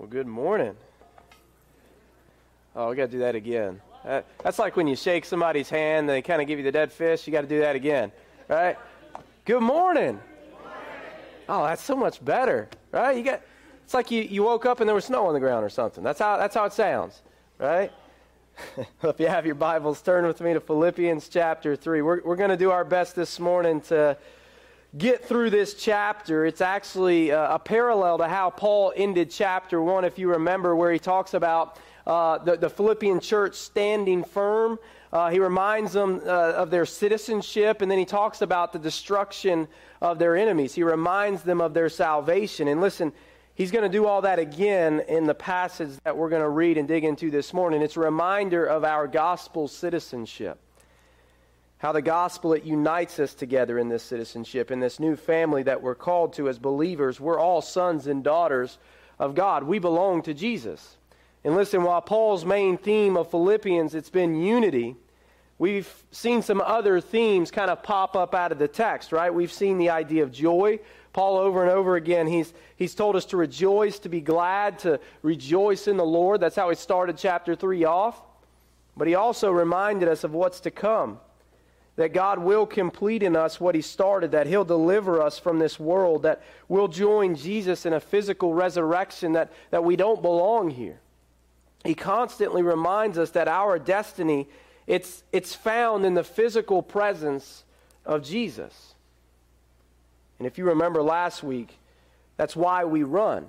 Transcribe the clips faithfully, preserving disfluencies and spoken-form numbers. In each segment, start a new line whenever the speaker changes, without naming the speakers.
Well, good morning. Oh, we got to do that again. Uh, that's like when you shake somebody's hand, they kind of give you the dead fish. You got to do that again, right? Good morning. Oh, that's so much better, right? You got. It's like you, you woke up and there was snow on the ground or something. That's how that's how it sounds, right? If you have your Bibles, turn with me to Philippians chapter three. We're we're going to do our best this morning to get through this chapter. It's actually uh, a parallel to how Paul ended chapter one, if you remember, where he talks about uh, the, the Philippian church standing firm. Uh, he reminds them uh, of their citizenship, and then he talks about the destruction of their enemies. He reminds them of their salvation. And listen, he's going to do all that again in the passage that we're going to read and dig into this morning. It's a reminder of our gospel citizenship. How the gospel, it unites us together in this citizenship, in this new family that we're called to as believers. We're all sons and daughters of God. We belong to Jesus. And listen, while Paul's main theme of Philippians, it's been unity, we've seen some other themes kind of pop up out of the text, right? We've seen the idea of joy. Paul, over and over again, he's, he's told us to rejoice, to be glad, to rejoice in the Lord. That's how he started chapter three off. But he also reminded us of what's to come. That God will complete in us what He started, that He'll deliver us from this world, that we'll join Jesus in a physical resurrection, that, that we don't belong here. He constantly reminds us that our destiny, it's, it's found in the physical presence of Jesus. And if you remember last week, that's why we run.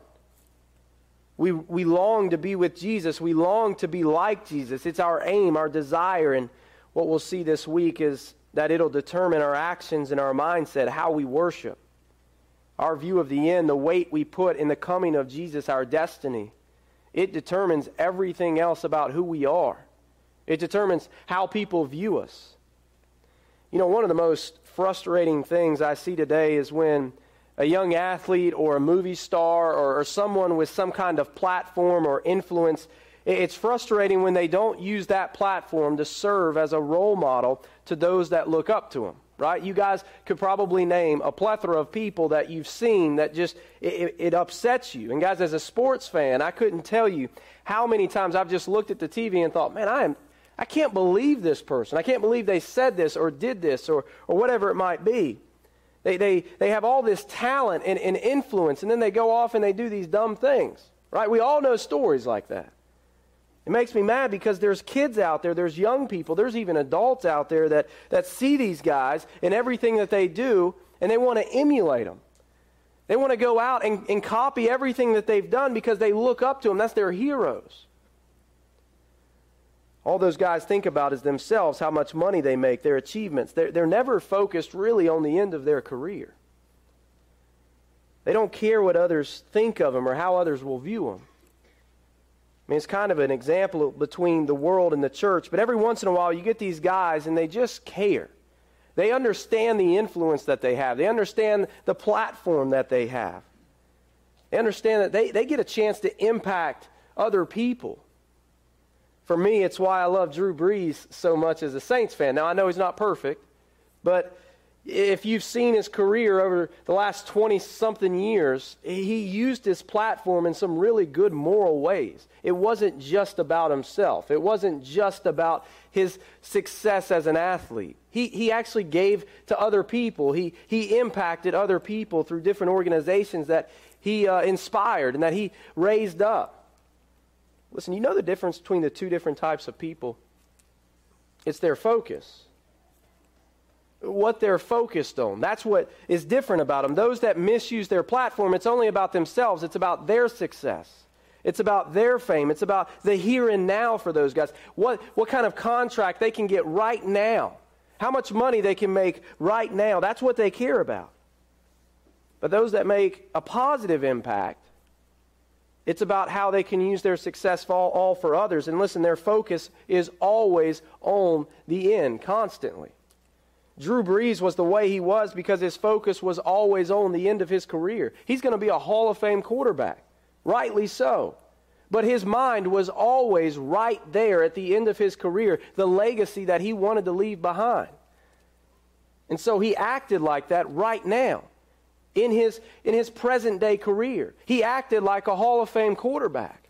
We, we long to be with Jesus. We long to be like Jesus. It's our aim, our desire, and what we'll see this week is that it'll determine our actions and our mindset, how we worship. Our view of the end, the weight we put in the coming of Jesus, our destiny. It determines everything else about who we are. It determines how people view us. You know, one of the most frustrating things I see today is when a young athlete or a movie star or, or someone with some kind of platform or influence, it's frustrating when they don't use that platform to serve as a role model to those that look up to them, right? You guys could probably name a plethora of people that you've seen that just, it, it upsets you. And guys, as a sports fan, I couldn't tell you how many times I've just looked at the T V and thought, man, I am, I can't believe this person. I can't believe they said this or did this or, or whatever it might be. They, they, they have all this talent and, and influence, and then they go off and they do these dumb things, right? We all know stories like that. It makes me mad because there's kids out there, there's young people, there's even adults out there that, that see these guys and everything that they do, and they want to emulate them. They want to go out and, and copy everything that they've done because they look up to them. That's their heroes. All those guys think about is themselves, how much money they make, their achievements. They're, they're never focused really on the end of their career. They don't care what others think of them or how others will view them. I mean, it's kind of an example between the world and the church, but every once in a while you get these guys and they just care. They understand the influence that they have. They understand the platform that they have. They understand that they, they get a chance to impact other people. For me, it's why I love Drew Brees so much as a Saints fan. Now, I know he's not perfect, but if you've seen his career over the last twenty-something years, he used his platform in some really good moral ways. It wasn't just about himself. It wasn't just about his success as an athlete. He, he actually gave to other people. He, he impacted other people through different organizations that he uh, inspired and that he raised up. Listen, you know the difference between the two different types of people? It's their focus. What they're focused on. That's what is different about them. Those that misuse their platform, it's only about themselves. It's about their success. It's about their fame. It's about the here and now for those guys. What, what kind of contract they can get right now. How much money they can make right now. That's what they care about. But those that make a positive impact, it's about how they can use their success for all, all for others. And listen, their focus is always on the end, constantly. Drew Brees was the way he was because his focus was always on the end of his career. He's going to be a Hall of Fame quarterback, rightly so. But his mind was always right there at the end of his career, the legacy that he wanted to leave behind. And so he acted like that right now. in his, in his present-day career. He acted like a Hall of Fame quarterback.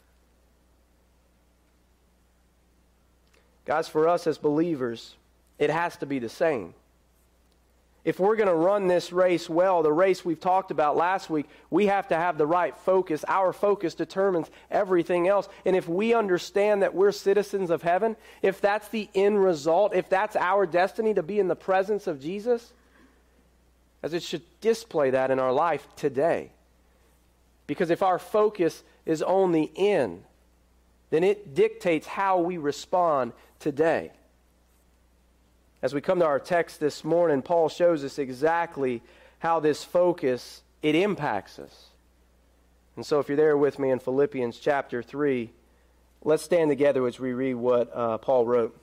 Guys, for us as believers, it has to be the same. If we're going to run this race well, the race we've talked about last week, we have to have the right focus. Our focus determines everything else. And if we understand that we're citizens of heaven, if that's the end result, if that's our destiny to be in the presence of Jesus, as it should display that in our life today. Because if our focus is on the end, then it dictates how we respond today. As we come to our text this morning, Paul shows us exactly how this focus, it impacts us. And so if you're there with me in Philippians chapter three, let's stand together as we read what uh, Paul wrote.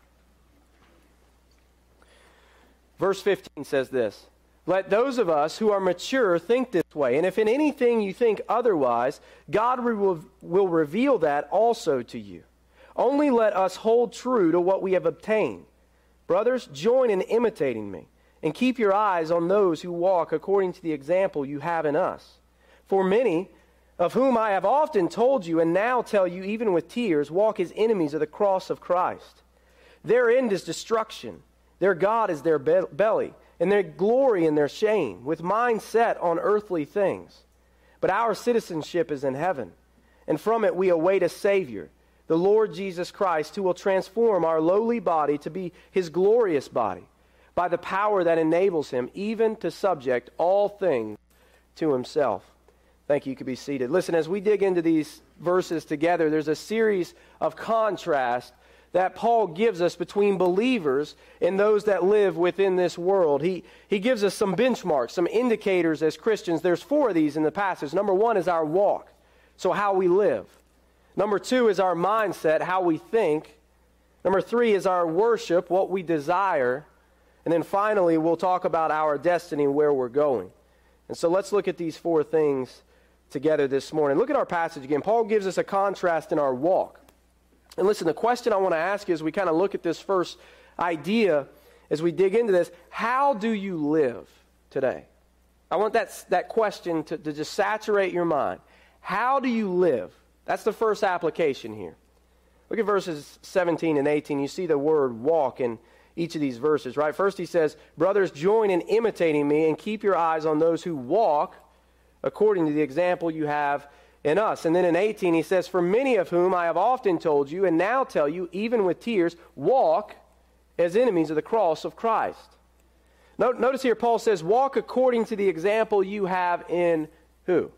Verse fifteen says this, "Let those of us who are mature think this way, and if in anything you think otherwise, God will, will reveal that also to you. Only let us hold true to what we have obtained. Brothers, join in imitating me, and keep your eyes on those who walk according to the example you have in us. For many, of whom I have often told you, and now tell you even with tears, walk as enemies of the cross of Christ. Their end is destruction. Their God is their be- belly, and their glory in their shame, with minds set on earthly things. But our citizenship is in heaven, and from it we await a Savior, the Lord Jesus Christ, who will transform our lowly body to be his glorious body, by the power that enables him even to subject all things to himself." Thank you. You could be seated. Listen, as we dig into these verses together, there's a series of contrast that Paul gives us between believers and those that live within this world. He, he gives us some benchmarks, some indicators as Christians. There's four of these in the passage. Number one is our walk, so how we live. Number two is our mindset, how we think. Number three is our worship, what we desire. And then finally, we'll talk about our destiny, where we're going. And so let's look at these four things together this morning. Look at our passage again. Paul gives us a contrast in our walk. And listen, the question I want to ask you as we kind of look at this first idea, as we dig into this, how do you live today? I want that, that question to, to just saturate your mind. How do you live? That's the first application here. Look at verses seventeen and eighteen. You see the word walk in each of these verses, right? First he says, "Brothers, join in imitating me and keep your eyes on those who walk according to the example you have in us." And then in eighteen he says, "For many of whom I have often told you and now tell you, even with tears, walk as enemies of the cross of Christ." Notice here Paul says, walk according to the example you have in who?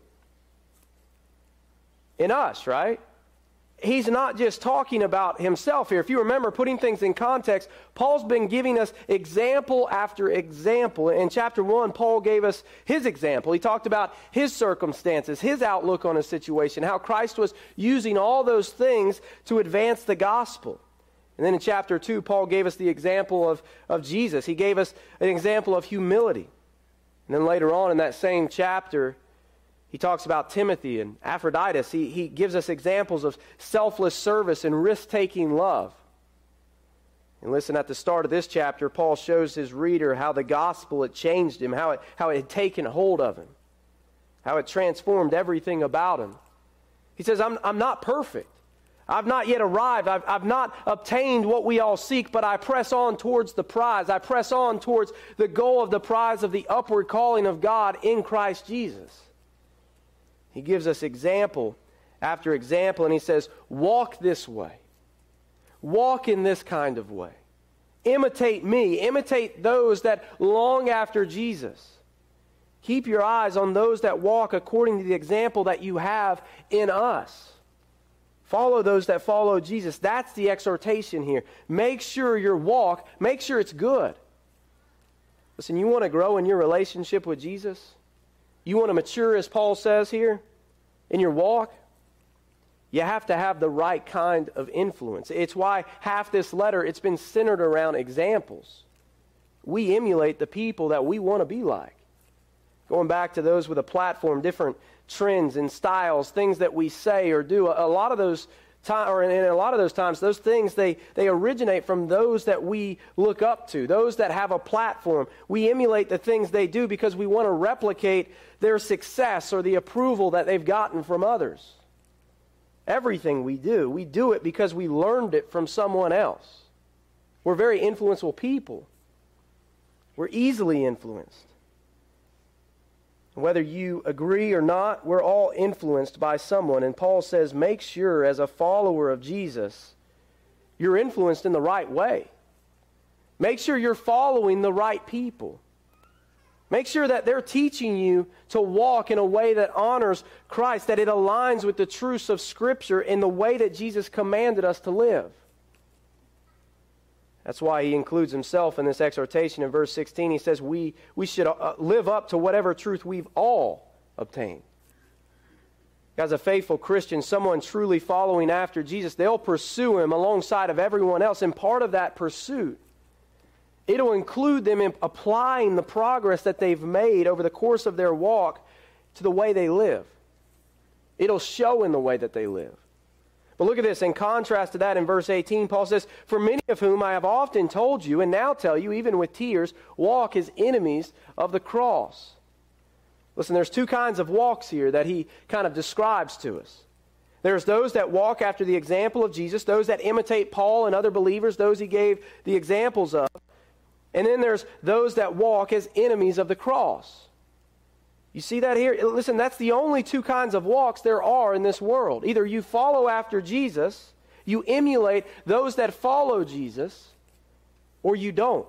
In us, right? He's not just talking about himself here. If you remember, putting things in context, Paul's been giving us example after example. In chapter one, Paul gave us his example. He talked about his circumstances, his outlook on a situation, how Christ was using all those things to advance the gospel. And then in chapter two, Paul gave us the example of, of Jesus. He gave us an example of humility. And then later on in that same chapter, he talks about Timothy and Epaphroditus. He, he gives us examples of selfless service and risk-taking love. And listen, at the start of this chapter, Paul shows his reader how the gospel had changed him, how it, how it had taken hold of him, how it transformed everything about him. He says, I'm, I'm not perfect. I've not yet arrived. I've, I've not obtained what we all seek, but I press on towards the prize. I press on towards the goal of the prize of the upward calling of God in Christ Jesus. He gives us example after example, and he says, walk this way. Walk in this kind of way. Imitate me. Imitate those that long after Jesus. Keep your eyes on those that walk according to the example that you have in us. Follow those that follow Jesus. That's the exhortation here. Make sure your walk, make sure it's good. Listen, you want to grow in your relationship with Jesus? You want to mature, as Paul says here, in your walk? You have to have the right kind of influence. It's why half this letter, it's been centered around examples. We emulate the people that we want to be like. Going back to those with a platform, different trends and styles, things that we say or do, a lot of those Time, or in, in a lot of those times, those things, they, they originate from those that we look up to, those that have a platform. We emulate the things they do because we want to replicate their success or the approval that they've gotten from others. Everything we do, we do it because we learned it from someone else. We're very influential people. We're easily influenced. Whether you agree or not, we're all influenced by someone. And Paul says, make sure as a follower of Jesus, you're influenced in the right way. Make sure you're following the right people. Make sure that they're teaching you to walk in a way that honors Christ, that it aligns with the truths of Scripture in the way that Jesus commanded us to live. That's why he includes himself in this exhortation in verse sixteen. He says we, we should uh, live up to whatever truth we've all obtained. As a faithful Christian, someone truly following after Jesus, they'll pursue him alongside of everyone else. And part of that pursuit, it'll include them in applying the progress that they've made over the course of their walk to the way they live. It'll show in the way that they live. But look at this. In contrast to that, in verse eighteen, Paul says, for many of whom I have often told you, and now tell you, even with tears, walk as enemies of the cross. Listen, there's two kinds of walks here that he kind of describes to us. There's those that walk after the example of Jesus, those that imitate Paul and other believers, those he gave the examples of. And then there's those that walk as enemies of the cross. You see that here? Listen, that's the only two kinds of walks there are in this world. Either you follow after Jesus, you emulate those that follow Jesus, or you don't.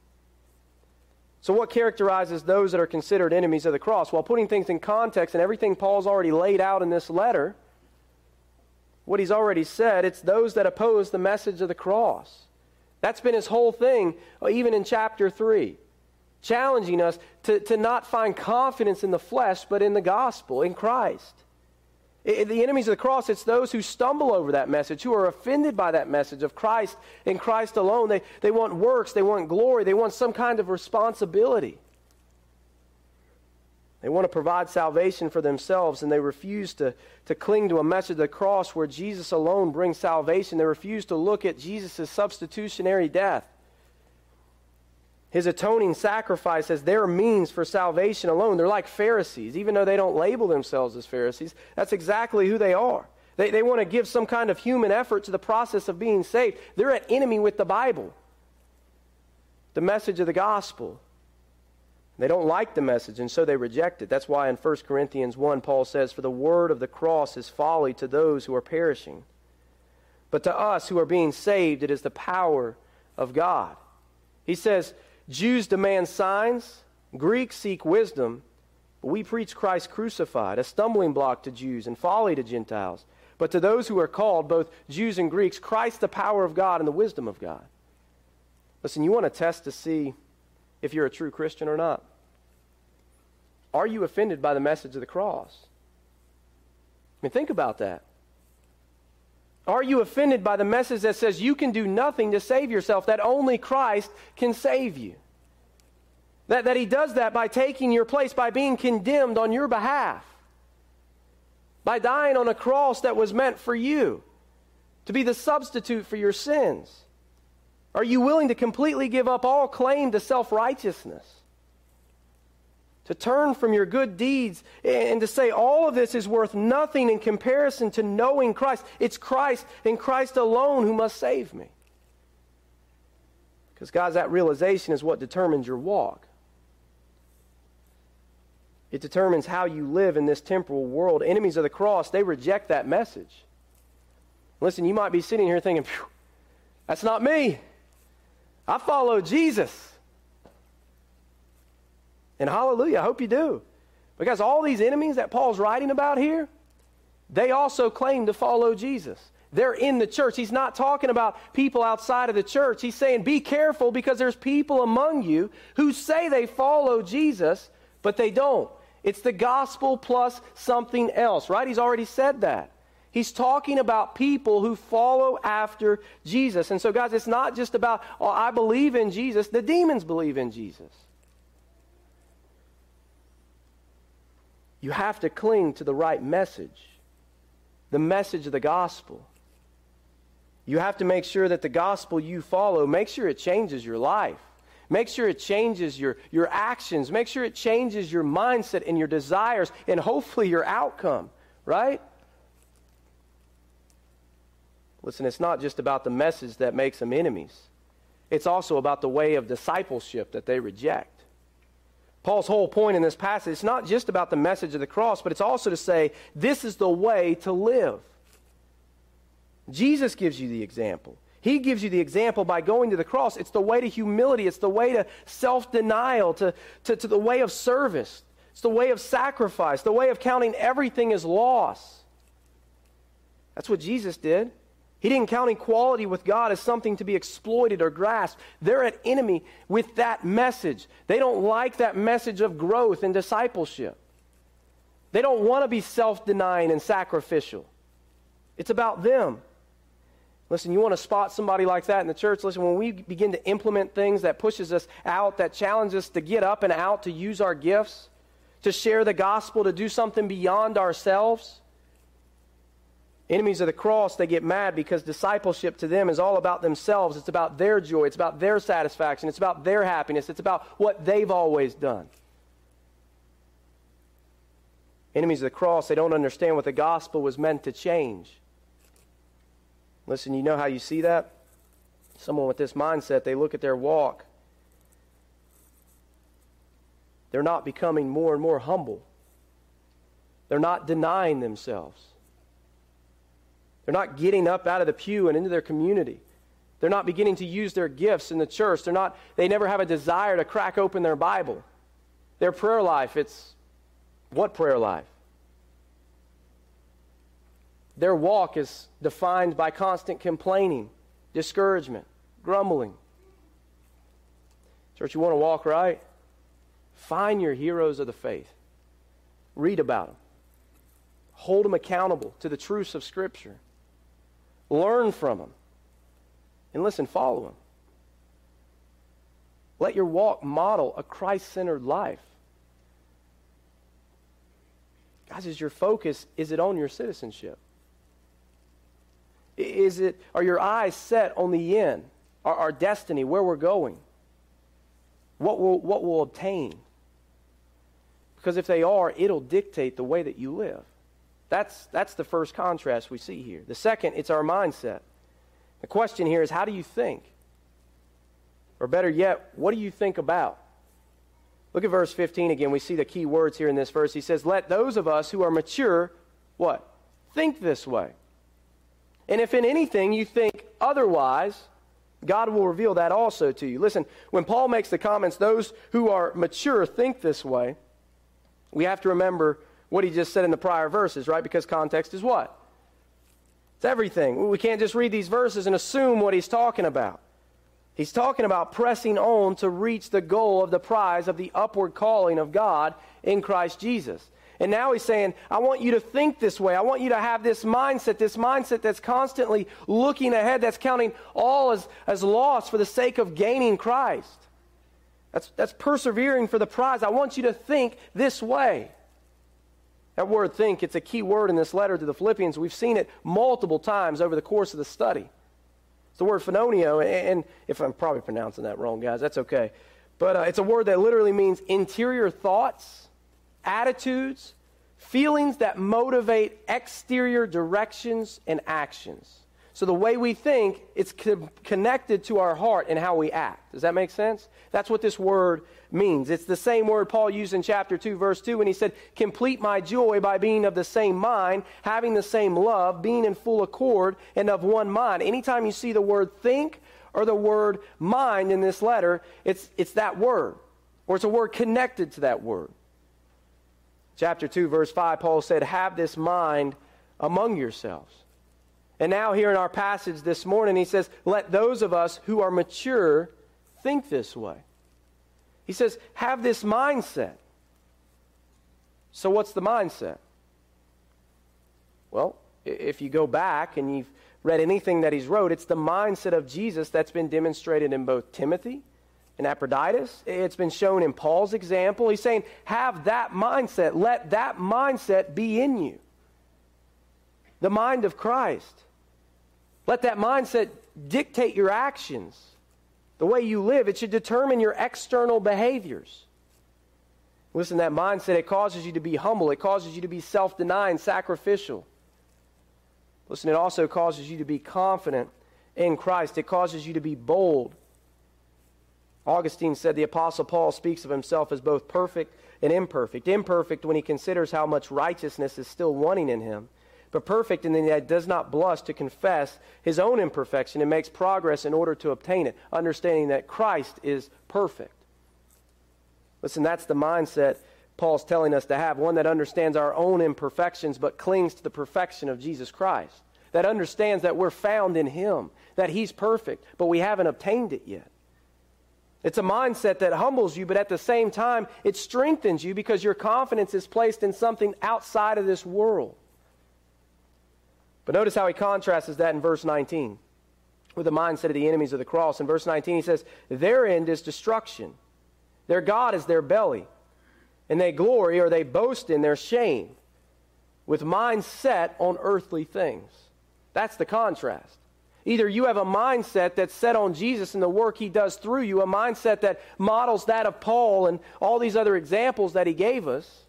So what characterizes those that are considered enemies of the cross? Well, putting things in context and everything Paul's already laid out in this letter, what he's already said, it's those that oppose the message of the cross. That's been his whole thing, even in chapter three. Challenging us to, to not find confidence in the flesh, but in the gospel, in Christ. It, the enemies of the cross, it's those who stumble over that message, who are offended by that message of Christ and Christ alone. They, they want works, they want glory, they want some kind of responsibility. They want to provide salvation for themselves, and they refuse to, to cling to a message of the cross where Jesus alone brings salvation. They refuse to look at Jesus' substitutionary death, his atoning sacrifice, as their means for salvation alone. They're like Pharisees, even though they don't label themselves as Pharisees. That's exactly who they are. They, they want to give some kind of human effort to the process of being saved. They're at enemy with the Bible, the message of the gospel. They don't like the message, and so they reject it. That's why in First Corinthians one, Paul says, for the word of the cross is folly to those who are perishing. But to us who are being saved, it is the power of God. He says, Jews demand signs, Greeks seek wisdom, but we preach Christ crucified, a stumbling block to Jews and folly to Gentiles. But to those who are called, both Jews and Greeks, Christ the power of God and the wisdom of God. Listen, you want to test to see if you're a true Christian or not. Are you offended by the message of the cross? I mean, think about that. Are you offended by the message that says you can do nothing to save yourself, that only Christ can save you? That, that he does that by taking your place, by being condemned on your behalf, by dying on a cross that was meant for you, to be the substitute for your sins. Are you willing to completely give up all claim to self-righteousness? To turn from your good deeds and to say all of this is worth nothing in comparison to knowing Christ. It's Christ and Christ alone who must save me. Because, guys, that realization is what determines your walk. It determines how you live in this temporal world. Enemies of the cross, they reject that message. Listen, you might be sitting here thinking, phew, that's not me. I follow Jesus. And hallelujah, I hope you do. Because all these enemies that Paul's writing about here, they also claim to follow Jesus. They're in the church. He's not talking about people outside of the church. He's saying be careful because there's people among you who say they follow Jesus, but they don't. It's the gospel plus something else, right? He's already said that. He's talking about people who follow after Jesus. And so, guys, it's not just about, oh, I believe in Jesus. The demons believe in Jesus. You have to cling to the right message, the message of the gospel. You have to make sure that the gospel you follow, make sure it changes your life. Make sure it changes your, your actions. Make sure it changes your mindset and your desires and hopefully your outcome, right? Listen, it's not just about the message that makes them enemies. It's also about the way of discipleship that they reject. Paul's whole point in this passage, it's not just about the message of the cross, but it's also to say, this is the way to live. Jesus gives you the example. He gives you the example by going to the cross. It's the way to humility. It's the way to self-denial, to, to, to the way of service. It's the way of sacrifice, the way of counting everything as loss. That's what Jesus did. He didn't count equality with God as something to be exploited or grasped. They're at enemy with that message. They don't like that message of growth and discipleship. They don't want to be self-denying and sacrificial. It's about them. Listen, you want to spot somebody like that in the church? Listen, when we begin to implement things that pushes us out, that challenges us to get up and out, to use our gifts, to share the gospel, to do something beyond ourselves, enemies of the cross, they get mad because discipleship to them is all about themselves. It's about their joy. It's about their satisfaction. It's about their happiness. It's about what they've always done. Enemies of the cross, they don't understand what the gospel was meant to change. Listen, you know how you see that? Someone with this mindset, they look at their walk. They're not becoming more and more humble. They're not denying themselves. They're not getting up out of the pew and into their community. They're not beginning to use their gifts in the church. They're not, they never have a desire to crack open their Bible. Their prayer life, it's what prayer life? Their walk is defined by constant complaining, discouragement, grumbling. Church, you want to walk right? Find your heroes of the faith. Read about them. Hold them accountable to the truths of Scripture. Learn from them. And listen, follow them. Let your walk model a Christ-centered life. Guys, is your focus, is it on your citizenship? Is it, are your eyes set on the end, our, our destiny, where we're going? What we'll, what we'll obtain? Because if they are, it'll dictate the way that you live. That's, that's the first contrast we see here. The second, it's our mindset. The question here is, how do you think? Or better yet, what do you think about? Look at verse fifteen again. We see the key words here in this verse. He says, let those of us who are mature, what? Think this way. And if in anything you think otherwise, God will reveal that also to you. Listen, when Paul makes the comments, those who are mature think this way, we have to remember what he just said in the prior verses, right? Because context is what? It's everything. We can't just read these verses and assume what he's talking about. He's talking about pressing on to reach the goal of the prize of the upward calling of God in Christ Jesus. And now he's saying, I want you to think this way. I want you to have this mindset, this mindset that's constantly looking ahead, that's counting all as, as loss for the sake of gaining Christ. That's, that's persevering for the prize. I want you to think this way. That word think, it's a key word in this letter to the Philippians. We've seen it multiple times over the course of the study. It's the word phononio, and if I'm probably pronouncing that wrong, guys, that's okay. But uh, it's a word that literally means interior thoughts, attitudes, feelings that motivate exterior directions and actions. So the way we think, it's co- connected to our heart and how we act. Does that make sense? That's what this word means. It's the same word Paul used in chapter two, verse two, when he said, complete my joy by being of the same mind, having the same love, being in full accord, and of one mind. Anytime you see the word think or the word mind in this letter, it's, it's that word, or it's a word connected to that word. Chapter two, verse five, Paul said, have this mind among yourselves. And now here in our passage this morning, he says, let those of us who are mature think this way. He says, have this mindset. So what's the mindset? Well, if you go back and you've read anything that he's wrote, it's the mindset of Jesus that's been demonstrated in both Timothy and Epaphroditus. It's been shown in Paul's example. He's saying, have that mindset. Let that mindset be in you. The mind of Christ. Let that mindset dictate your actions, the way you live. It should determine your external behaviors. Listen, that mindset, it causes you to be humble. It causes you to be self-denying, sacrificial. Listen, it also causes you to be confident in Christ. It causes you to be bold. Augustine said the Apostle Paul speaks of himself as both perfect and imperfect. Imperfect when he considers how much righteousness is still wanting in him, but perfect in that he does not blush to confess his own imperfection and makes progress in order to obtain it, understanding that Christ is perfect. Listen, that's the mindset Paul's telling us to have, one that understands our own imperfections but clings to the perfection of Jesus Christ, that understands that we're found in him, that he's perfect, but we haven't obtained it yet. It's a mindset that humbles you, but at the same time, it strengthens you because your confidence is placed in something outside of this world. But notice how he contrasts that in verse nineteen with the mindset of the enemies of the cross. In verse nineteen, he says, their end is destruction. Their God is their belly, and they glory or they boast in their shame, with minds set on earthly things. That's the contrast. Either you have a mindset that's set on Jesus and the work he does through you, a mindset that models that of Paul and all these other examples that he gave us,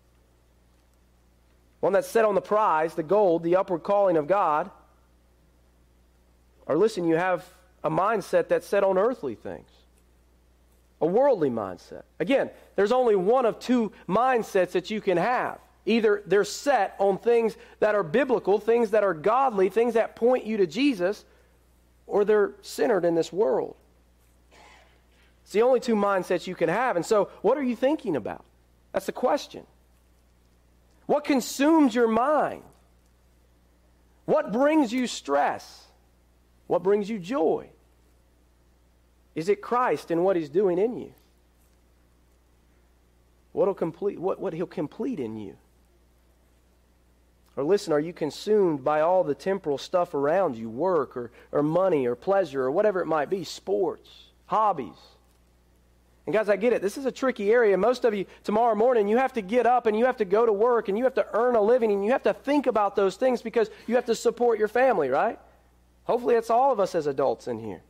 one that's set on the prize, the gold, the upward calling of God, or listen, you have a mindset that's set on earthly things. A worldly mindset. Again, there's only one of two mindsets that you can have. Either they're set on things that are biblical, things that are godly, things that point you to Jesus, or they're centered in this world. It's the only two mindsets you can have. And so, what are you thinking about? That's the question. What consumes your mind? What brings you stress? What brings you joy? Is it Christ and what he's doing in you? What'll complete, what, what he'll complete in you? Or listen, are you consumed by all the temporal stuff around you, work or, or money or pleasure or whatever it might be, sports, hobbies? And guys, I get it. This is a tricky area. Most of you, tomorrow morning, you have to get up and you have to go to work and you have to earn a living and you have to think about those things because you have to support your family, right? Hopefully it's all of us as adults in here.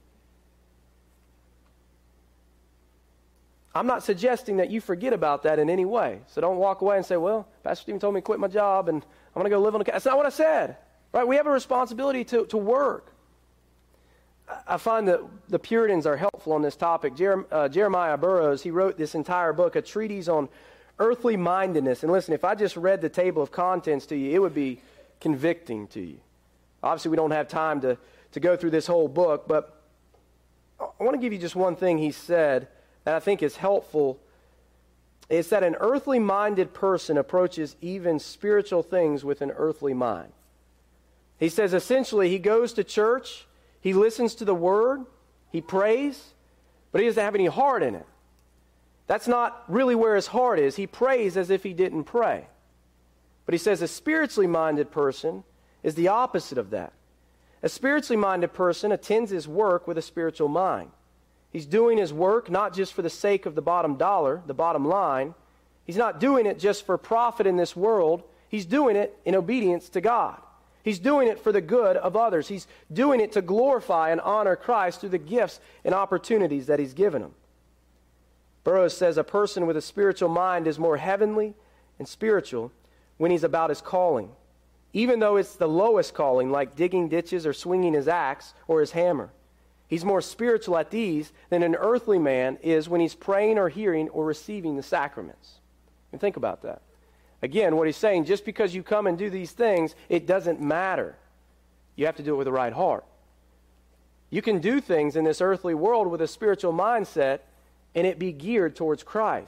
I'm not suggesting that you forget about that in any way. So don't walk away and say, well, Pastor Stephen told me to quit my job and I'm going to go live on a... That's not what I said. Right? We have a responsibility to, to work. I find that the Puritans are helpful on this topic. Jer- uh, Jeremiah Burroughs, he wrote this entire book, a treatise on earthly mindedness. And listen, if I just read the table of contents to you, it would be convicting to you. Obviously, we don't have time to, to go through this whole book, but I want to give you just one thing he said that I think is helpful. It's that an earthly minded person approaches even spiritual things with an earthly mind. He says essentially he goes to church, he listens to the word, he prays, but he doesn't have any heart in it. That's not really where his heart is. He prays as if he didn't pray. But he says a spiritually minded person is the opposite of that. A spiritually minded person attends his work with a spiritual mind. He's doing his work not just for the sake of the bottom dollar, the bottom line. He's not doing it just for profit in this world. He's doing it in obedience to God. He's doing it for the good of others. He's doing it to glorify and honor Christ through the gifts and opportunities that he's given him. Burroughs says a person with a spiritual mind is more heavenly and spiritual when he's about his calling, even though it's the lowest calling, like digging ditches or swinging his axe or his hammer. He's more spiritual at these than an earthly man is when he's praying or hearing or receiving the sacraments. And think about that. Again, what he's saying, just because you come and do these things, it doesn't matter. You have to do it with the right heart. You can do things in this earthly world with a spiritual mindset and it be geared towards Christ.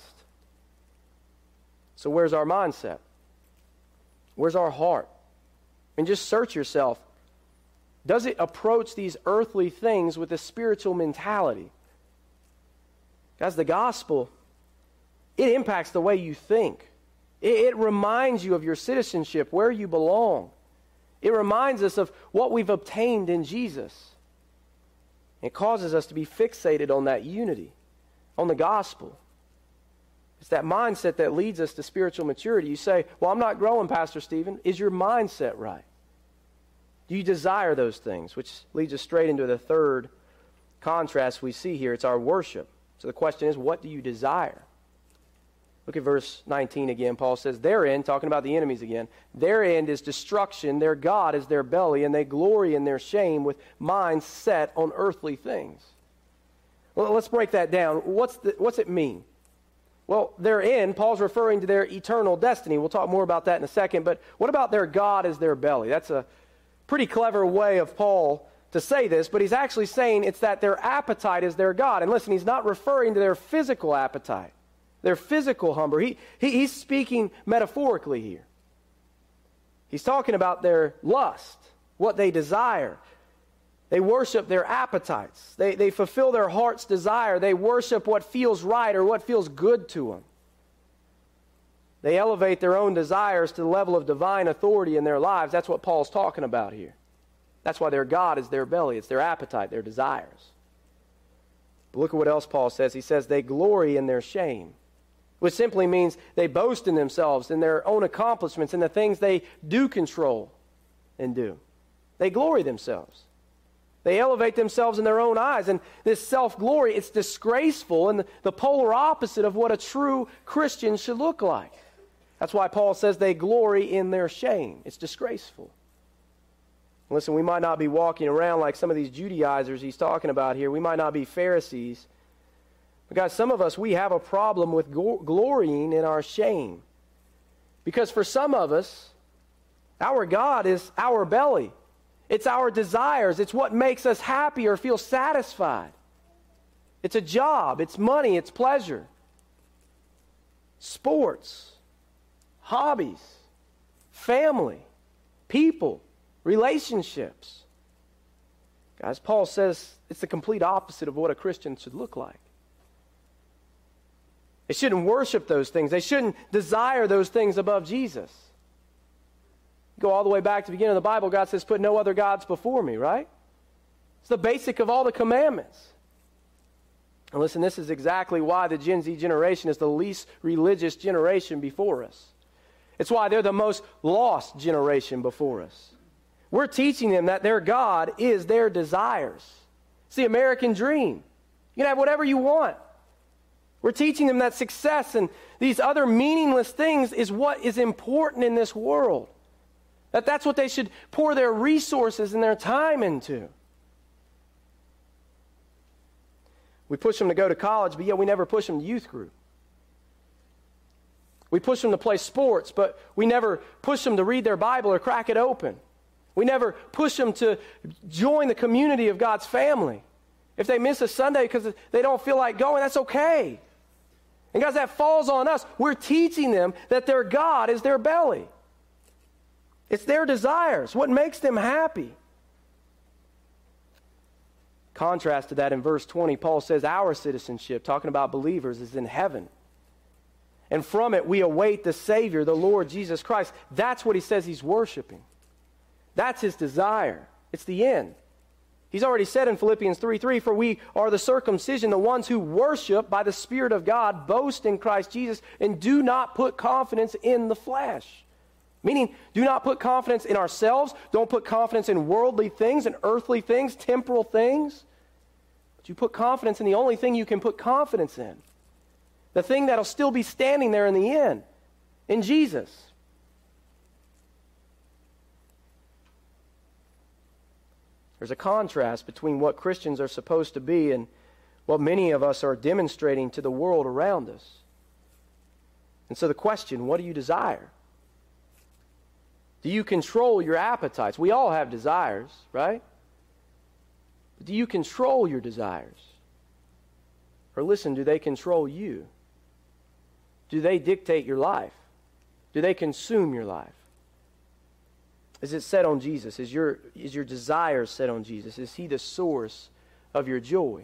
So where's our mindset? Where's our heart? And just search yourself. Does it approach these earthly things with a spiritual mentality? Guys, the gospel, it impacts the way you think. It, it reminds you of your citizenship, where you belong. It reminds us of what we've obtained in Jesus. It causes us to be fixated on that unity, on the gospel. It's that mindset that leads us to spiritual maturity. You say, well, I'm not growing, Pastor Stephen. Is your mindset right? Do you desire those things? Which leads us straight into the third contrast we see here. It's our worship. So the question is, what do you desire? Look at verse nineteen again. Paul says, their end, talking about the enemies again, their end is destruction, their God is their belly, and they glory in their shame with minds set on earthly things. Well, let's break that down. What's the, what's it mean? Well, their end, Paul's referring to their eternal destiny. We'll talk more about that in a second. But what about their God as their belly? That's a pretty clever way of Paul to say this, but he's actually saying it's that their appetite is their God. And listen, he's not referring to their physical appetite, their physical hunger. He, he, he's speaking metaphorically here. He's talking about their lust, what they desire. They worship their appetites. They, they fulfill their heart's desire. They worship what feels right or what feels good to them. They elevate their own desires to the level of divine authority in their lives. That's what Paul's talking about here. That's why their God is their belly. It's their appetite, their desires. But look at what else Paul says. He says they glory in their shame, which simply means they boast in themselves, in their own accomplishments, in the things they do control and do. They glory themselves. They elevate themselves in their own eyes. And this self-glory, it's disgraceful and the, the polar opposite of what a true Christian should look like. That's why Paul says they glory in their shame. It's disgraceful. Listen, we might not be walking around like some of these Judaizers he's talking about here. We might not be Pharisees. But guys, some of us, we have a problem with go- glorying in our shame. Because for some of us, our God is our belly. It's our desires. It's what makes us happy or feel satisfied. It's a job. It's money. It's pleasure. Sports. Hobbies. Family. People. Relationships. Guys, Paul says it's the complete opposite of what a Christian should look like. They shouldn't worship those things. They shouldn't desire those things above Jesus. Go all the way back to the beginning of the Bible, God says, put no other gods before me, right? It's the basic of all the commandments. And listen, this is exactly why the Gen Z generation is the least religious generation before us. It's why they're the most lost generation before us. We're teaching them that their God is their desires. It's the American dream. You can have whatever you want. We're teaching them that success and these other meaningless things is what is important in this world. That that's what they should pour their resources and their time into. We push them to go to college, but yet we never push them to youth group. We push them to play sports, but we never push them to read their Bible or crack it open. We never push them to join the community of God's family. If they miss a Sunday because they don't feel like going, that's okay. And guys, that falls on us. We're teaching them that their God is their belly. It's their desires, what makes them happy. Contrast to that in verse twenty, Paul says our citizenship, talking about believers, is in heaven. And from it we await the Savior, the Lord Jesus Christ. That's what he says he's worshiping. That's his desire. It's the end. He's already said in Philippians three three, for we are the circumcision, the ones who worship by the Spirit of God, boast in Christ Jesus, and do not put confidence in the flesh. Meaning, do not put confidence in ourselves. Don't put confidence in worldly things and earthly things, temporal things. But you put confidence in the only thing you can put confidence in. The thing that'll still be standing there in the end. In Jesus. There's a contrast between what Christians are supposed to be and what many of us are demonstrating to the world around us. And so the question, what do you desire? Do you control your appetites? We all have desires, right? But do you control your desires? Or listen, do they control you? Do they dictate your life? Do they consume your life? Is it set on Jesus? Is your, is your desire set on Jesus? Is he the source of your joy?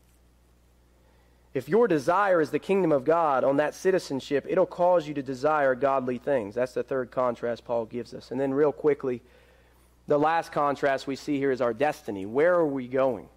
If your desire is the kingdom of God on that citizenship, it'll cause you to desire godly things. That's the third contrast Paul gives us. And then real quickly, the last contrast we see here is our destiny. Where are we going?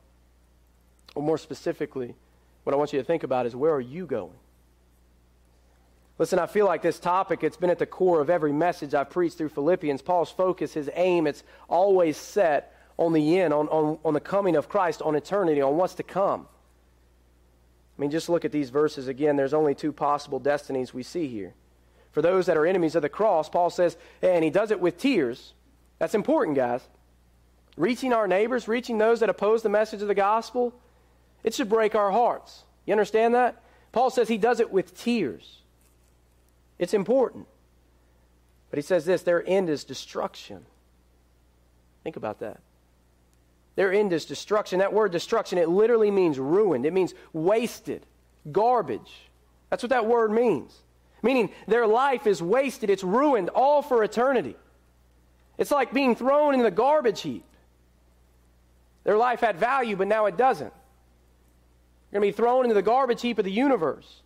Or more specifically, what I want you to think about is, where are you going? Listen, I feel like this topic, it's been at the core of every message I've preached through Philippians. Paul's focus, his aim, it's always set on the end, on, on, on the coming of Christ, on eternity, on what's to come. I mean, just look at these verses again. There's only two possible destinies we see here. For those that are enemies of the cross, Paul says, and he does it with tears. That's important, guys. Reaching our neighbors, reaching those that oppose the message of the gospel, it should break our hearts. You understand that? Paul says he does it with tears. It's important. But he says this, their end is destruction. Think about that. Their end is destruction. That word destruction, it literally means ruined. It means wasted, garbage. That's what that word means. Meaning their life is wasted, it's ruined, all for eternity. It's like being thrown in the garbage heap. Their life had value, but now it doesn't. They're going to be thrown into the garbage heap of the universe.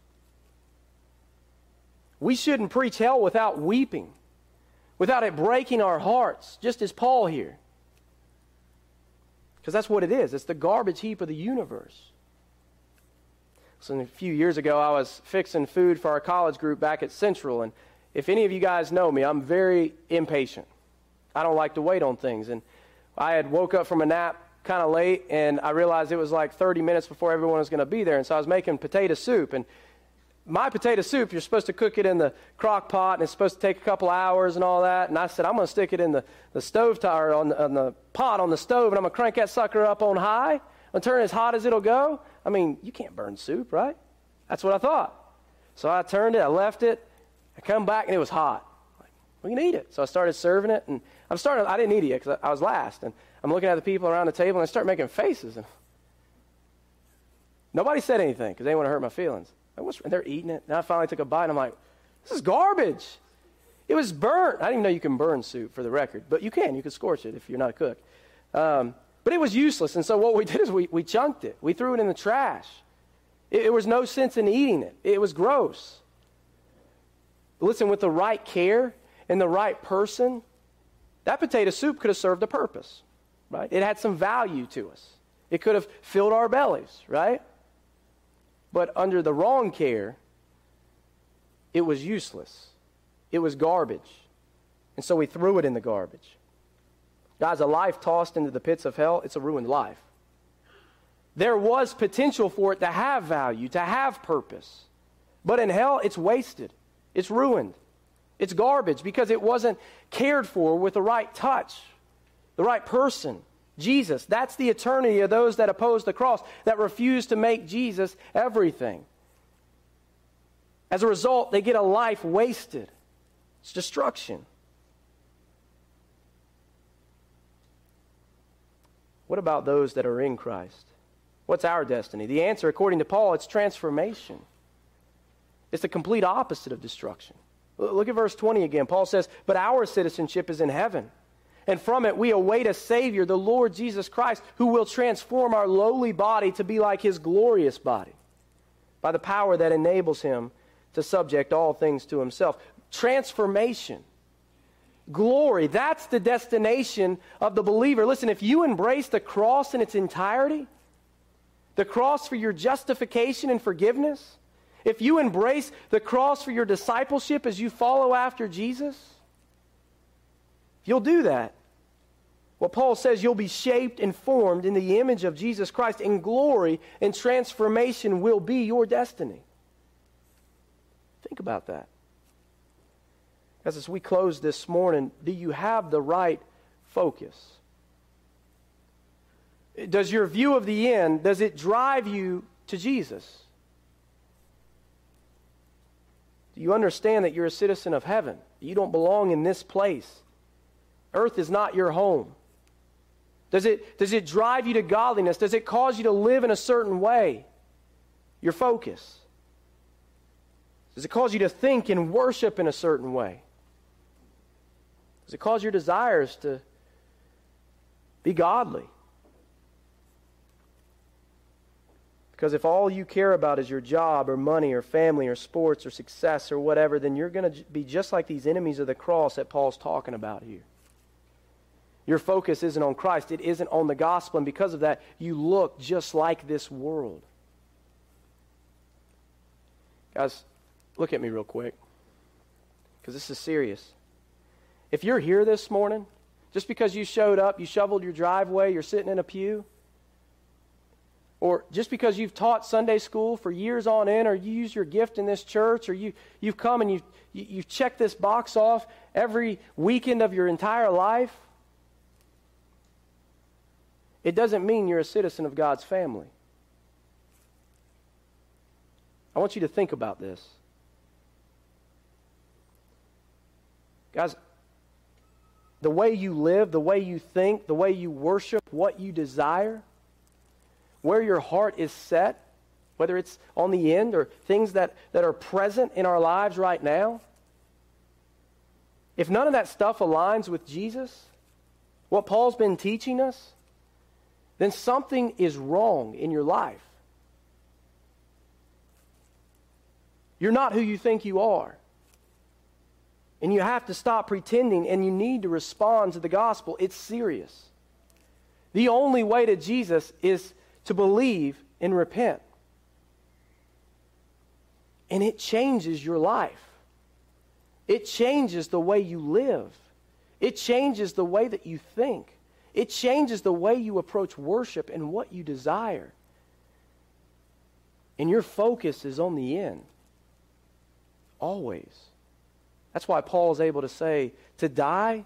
We shouldn't preach hell without weeping, without it breaking our hearts, just as Paul here. Because that's what it is. It's the garbage heap of the universe. So a few years ago, I was fixing food for our college group back at Central, and if any of you guys know me, I'm very impatient. I don't like to wait on things, and I had woke up from a nap kind of late, and I realized it was like thirty minutes before everyone was going to be there, and so I was making potato soup, and my potato soup, you're supposed to cook it in the crock pot, and it's supposed to take a couple hours and all that. And I said, I'm going to stick it in the, the stove tire on the, on the pot on the stove, and I'm going to crank that sucker up on high. I'm going to turn it as hot as it'll go. I mean, you can't burn soup, right? That's what I thought. So I turned it, I left it, I come back, and it was hot. Like, we can eat it. So I started serving it, and I'm starting, I didn't eat it yet because I, I was last. And I'm looking at the people around the table, and I start making faces. And nobody said anything because they didn't want to hurt my feelings. What's, and they're eating it. And I finally took a bite, and I'm like, this is garbage. It was burnt. I didn't even know you can burn soup, for the record. But you can. You can scorch it if you're not a cook. Um, but it was useless. And so what we did is we, we chunked it. We threw it in the trash. It, it was no sense in eating it. It was gross. But listen, with the right care and the right person, that potato soup could have served a purpose, right? It had some value to us. It could have filled our bellies, right? But under the wrong care, it was useless. It was garbage. And so we threw it in the garbage. Guys, a life tossed into the pits of hell, it's a ruined life. There was potential for it to have value, to have purpose. But in hell, it's wasted. It's ruined. It's garbage because it wasn't cared for with the right touch, the right person. Jesus, that's the eternity of those that oppose the cross, that refuse to make Jesus everything. As a result, they get a life wasted. It's destruction. What about those that are in Christ? What's our destiny? The answer, according to Paul, it's transformation. It's the complete opposite of destruction. Look at verse twenty again. Paul says, but our citizenship is in heaven. And from it we await a Savior, the Lord Jesus Christ, who will transform our lowly body to be like his glorious body by the power that enables him to subject all things to himself. Transformation. Glory. That's the destination of the believer. Listen, if you embrace the cross in its entirety, the cross for your justification and forgiveness, if you embrace the cross for your discipleship as you follow after Jesus, you'll do that. Well, Paul says you'll be shaped and formed in the image of Jesus Christ, and glory and transformation will be your destiny. Think about that. As as we close this morning, do you have the right focus? Does your view of the end, does it drive you to Jesus? Do you understand that you're a citizen of heaven? You don't belong in this place. Earth is not your home. Does it, does it drive you to godliness? Does it cause you to live in a certain way? Your focus. Does it cause you to think and worship in a certain way? Does it cause your desires to be godly? Because if all you care about is your job or money or family or sports or success or whatever, then you're going to be just like these enemies of the cross that Paul's talking about here. Your focus isn't on Christ. It isn't on the gospel. And because of that, you look just like this world. Guys, look at me real quick. because this is serious. If you're here this morning, just because you showed up, you shoveled your driveway, you're sitting in a pew, or just because you've taught Sunday school for years on end, or you use your gift in this church, or you, you've come and you, you, you've checked this box off every weekend of your entire life, it doesn't mean you're a citizen of God's family. I want you to think about this. Guys, the way you live, the way you think, the way you worship, what you desire, where your heart is set, whether it's on the end or things that, that are present in our lives right now, if none of that stuff aligns with Jesus, what Paul's been teaching us, then something is wrong in your life. You're not who you think you are. And you have to stop pretending, and you need to respond to the gospel. It's serious. The only way to Jesus is to believe and repent. And it changes your life. It changes the way you live. It changes the way that you think. It changes the way you approach worship and what you desire. And your focus is on the end. Always. That's why Paul is able to say, to die,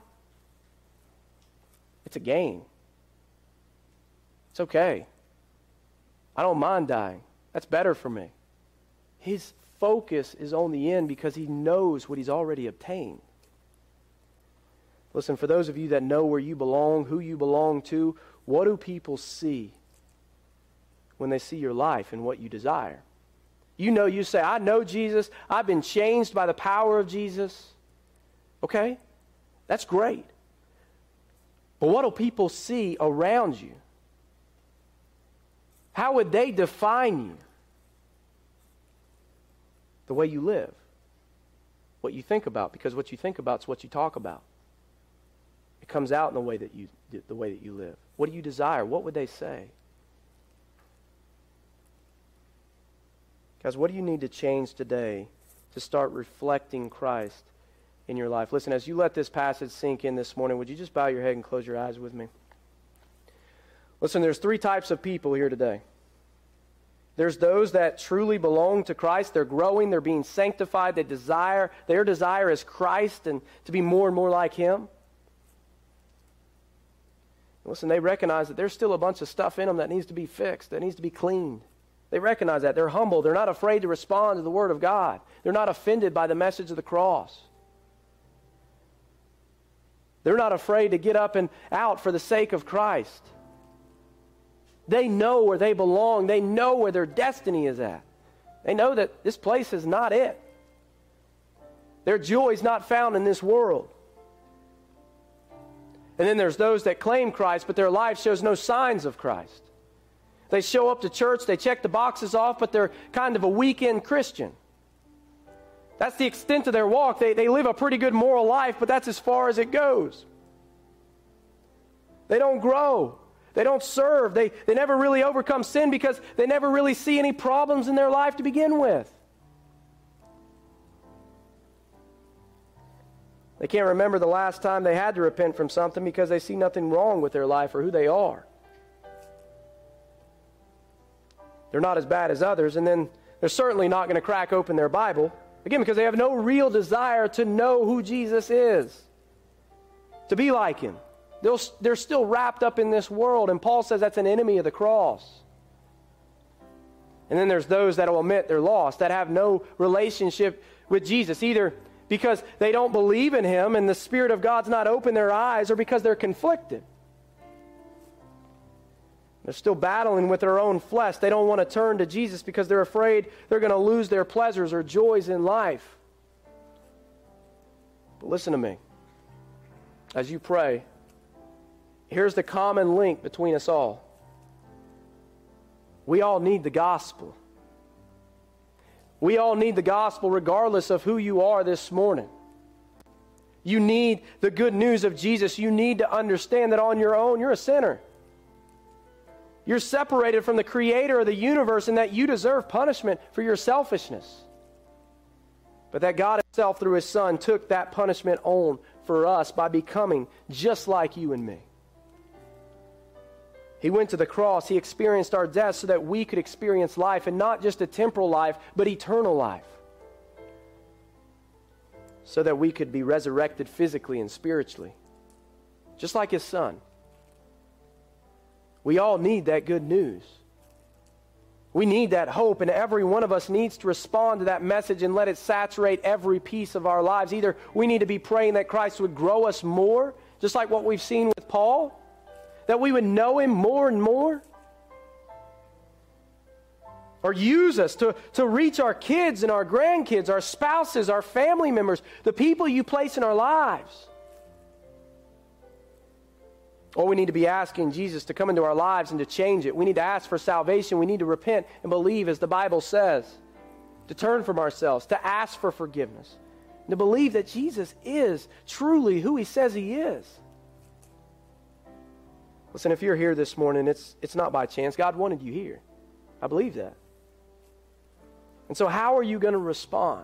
it's a gain. It's okay. I don't mind dying. That's better for me. His focus is on the end because he knows what he's already obtained. Listen, for those of you that know where you belong, who you belong to, what do people see when they see your life and what you desire? You know, you say, I know Jesus. I've been changed by the power of Jesus. Okay? That's great. But what do people see around you? How would they define you? The way you live. What you think about, because what you think about is what you talk about. It comes out in the way that you the way that you live. What do you desire? What would they say? Guys, what do you need to change today to start reflecting Christ in your life? Listen, as you let this passage sink in this morning, would you just bow your head and close your eyes with me? Listen, there's three types of people here today. There's those that truly belong to Christ. They're growing. They're being sanctified. They desire, their desire is Christ and to be more and more like Him. Listen, they recognize that there's still a bunch of stuff in them that needs to be fixed, that needs to be cleaned. They recognize that. They're humble. They're not afraid to respond to the Word of God. They're not offended by the message of the cross. They're not afraid to get up and out for the sake of Christ. They know where they belong. They know where their destiny is at. They know that this place is not it. Their joy is not found in this world. And then there's those that claim Christ, but their life shows no signs of Christ. They show up to church, they check the boxes off, but they're kind of a weekend Christian. That's the extent of their walk. They, they live a pretty good moral life, but that's as far as it goes. They don't grow. They don't serve. They, they never really overcome sin because they never really see any problems in their life to begin with. They can't remember the last time they had to repent from something because they see nothing wrong with their life or who they are. They're not as bad as others, and then they're certainly not going to crack open their Bible, again, because they have no real desire to know who Jesus is, to be like Him. They'll, they're still wrapped up in this world, and Paul says that's an enemy of the cross. And then there's those that will admit they're lost, that have no relationship with Jesus, either because they don't believe in Him and the Spirit of God's not opened their eyes, or because they're conflicted. They're still battling with their own flesh. They don't want to turn to Jesus because they're afraid they're going to lose their pleasures or joys in life. But listen to me. As you pray, here's the common link between us all. We all need the gospel. We all need the gospel regardless of who you are this morning. You need the good news of Jesus. You need to understand that on your own, you're a sinner. You're separated from the Creator of the universe and that you deserve punishment for your selfishness. but that God himself through his Son took that punishment on for us by becoming just like you and me. He went to the cross. He experienced our death so that we could experience life, and not just a temporal life, but eternal life. So that we could be resurrected physically and spiritually, just like his Son. We all need that good news. We need that hope, and every one of us needs to respond to that message and let it saturate every piece of our lives. Either we need to be praying that Christ would grow us more, just like what we've seen with Paul, that we would know him more and more, or use us to, to reach our kids and our grandkids, our spouses, our family members, the people you place in our lives. Or we need to be asking Jesus to come into our lives and to change it. We need to ask for salvation. We need to repent and believe, as the Bible says, to turn from ourselves, to ask for forgiveness, and to believe that Jesus is truly who he says he is. Listen, if you're here this morning, it's, it's not by chance. God wanted you here. I believe that. And so how are you going to respond?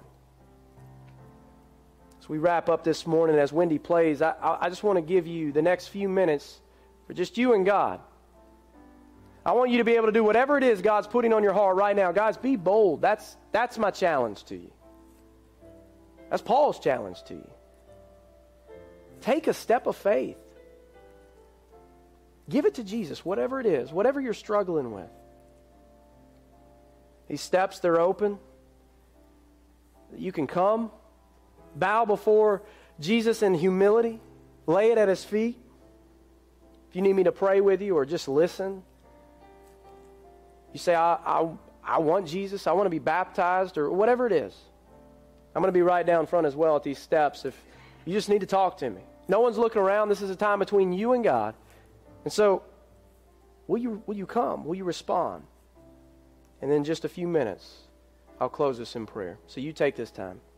As we wrap up this morning, as Wendy plays, I, I just want to give you the next few minutes for just you and God. I want you to be able to do whatever it is God's putting on your heart right now. Guys, be bold. That's, that's my challenge to you. That's Paul's challenge to you. Take a step of faith. Give it to Jesus, whatever it is, whatever you're struggling with. These steps, they're open. You can come, bow before Jesus in humility, lay it at his feet. If you need me to pray with you or just listen, you say, I, I, I want Jesus, I want to be baptized, or whatever it is. I'm going to be right down front as well at these steps if you just need to talk to me. No one's looking around. This is a time between you and God. And so, will you, will you come? Will you respond? And then in just a few minutes, I'll close this in prayer. So you take this time.